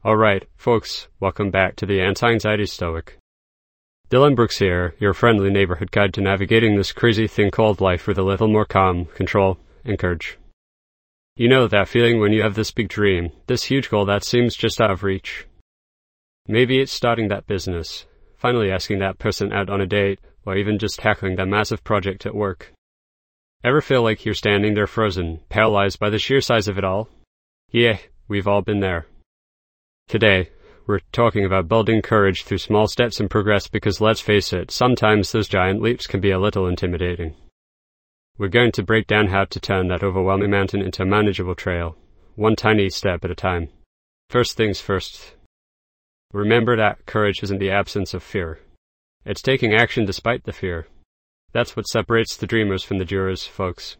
Alright, folks, welcome back to the Anti-Anxiety Stoic. Dylan Brooks here, your friendly neighborhood guide to navigating this crazy thing called life with a little more calm, control, and courage. You know that feeling when you have this big dream, this huge goal that seems just out of reach. Maybe it's starting that business, finally asking that person out on a date, or even just tackling that massive project at work. Ever feel like you're standing there frozen, paralyzed by the sheer size of it all? Yeah, we've all been there. Today, we're talking about building courage through small steps and progress because let's face it, sometimes those giant leaps can be a little intimidating. We're going to break down how to turn that overwhelming mountain into a manageable trail, one tiny step at a time. First things first. Remember that courage isn't the absence of fear. It's taking action despite the fear. That's what separates the dreamers from the doers, folks.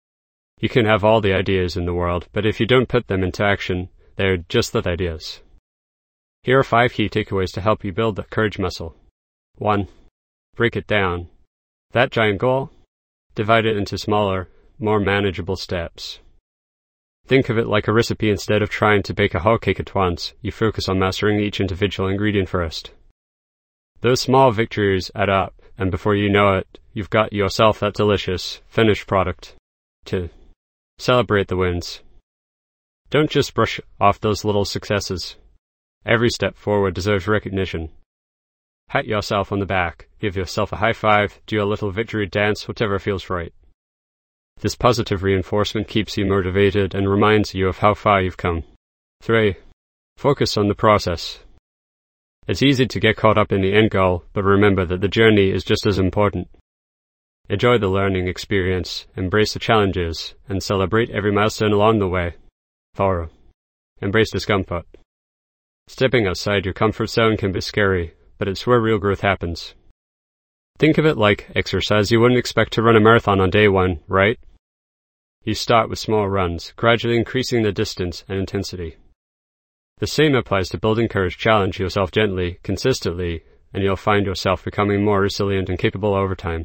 You can have all the ideas in the world, but if you don't put them into action, they're just that ideas. Here are 5 key takeaways to help you build the courage muscle. 1. Break it down. That giant goal? Divide it into smaller, more manageable steps. Think of it like a recipe. Instead of trying to bake a whole cake at once, you focus on mastering each individual ingredient first. Those small victories add up, and before you know it, you've got yourself that delicious, finished product. 2. Celebrate the wins. Don't just brush off those little successes. Every step forward deserves recognition. Pat yourself on the back, give yourself a high five, do a little victory dance, whatever feels right. This positive reinforcement keeps you motivated and reminds you of how far you've come. 3. Focus on the process. It's easy to get caught up in the end goal, but remember that the journey is just as important. Enjoy the learning experience, embrace the challenges, and celebrate every milestone along the way. 4. Embrace discomfort. Stepping outside your comfort zone can be scary, but it's where real growth happens. Think of it like exercise. You wouldn't expect to run a marathon on day 1, right? You start with small runs, gradually increasing the distance and intensity. The same applies to building courage. Challenge yourself gently, consistently, and you'll find yourself becoming more resilient and capable over time.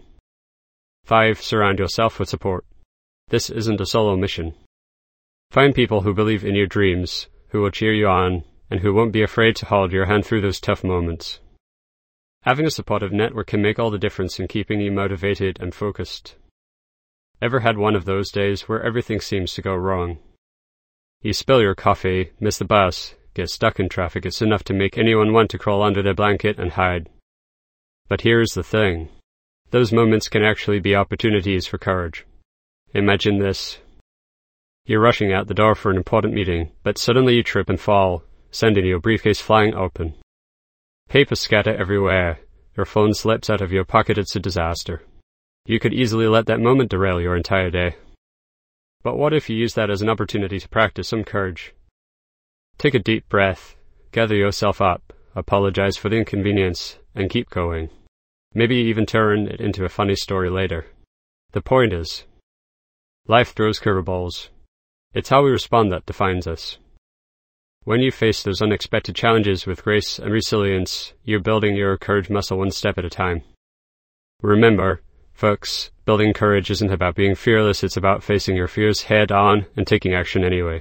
5. Surround yourself with support. This isn't a solo mission. Find people who believe in your dreams, who will cheer you on, and who won't be afraid to hold your hand through those tough moments. Having a supportive network can make all the difference in keeping you motivated and focused. Ever had one of those days where everything seems to go wrong? You spill your coffee, miss the bus, get stuck in traffic. It's enough to make anyone want to crawl under their blanket and hide. But here's the thing. Those moments can actually be opportunities for courage. Imagine this. You're rushing out the door for an important meeting, but suddenly you trip and fall, sending your briefcase flying open. Papers scatter everywhere. Your phone slips out of your pocket. It's a disaster. You could easily let that moment derail your entire day. But what if you use that as an opportunity to practice some courage? Take a deep breath, gather yourself up, apologize for the inconvenience, and keep going. Maybe even turn it into a funny story later. The point is, life throws curveballs. It's how we respond that defines us. When you face those unexpected challenges with grace and resilience, you're building your courage muscle one step at a time. Remember, folks, building courage isn't about being fearless. It's about facing your fears head on and taking action anyway.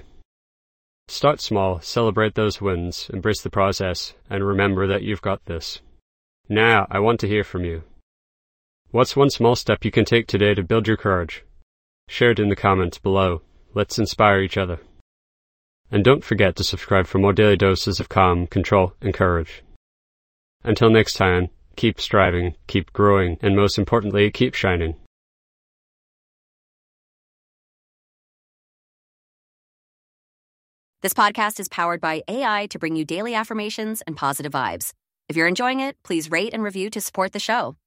Start small, celebrate those wins, embrace the process, and remember that you've got this. Now, I want to hear from you. What's one small step you can take today to build your courage? Share it in the comments below. Let's inspire each other. And don't forget to subscribe for more daily doses of calm, control, and courage. Until next time, keep striving, keep growing, and most importantly, keep shining. This podcast is powered by AI to bring you daily affirmations and positive vibes. If you're enjoying it, please rate and review to support the show.